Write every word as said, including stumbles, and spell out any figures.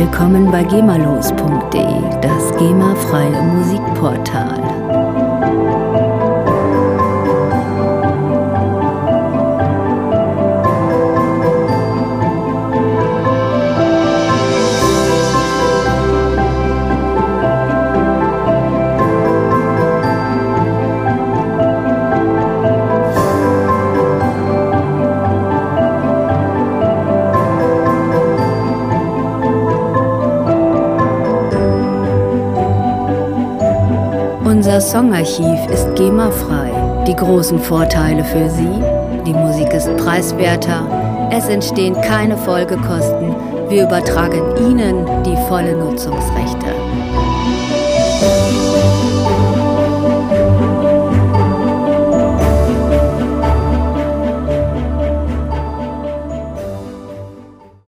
Willkommen bei gemalos punkt de, das GEMA-freie Musikportal. Unser Songarchiv ist GEMA-frei. Die großen Vorteile für Sie: die Musik ist preiswerter, es entstehen keine Folgekosten, wir übertragen Ihnen die volle Nutzungsrechte.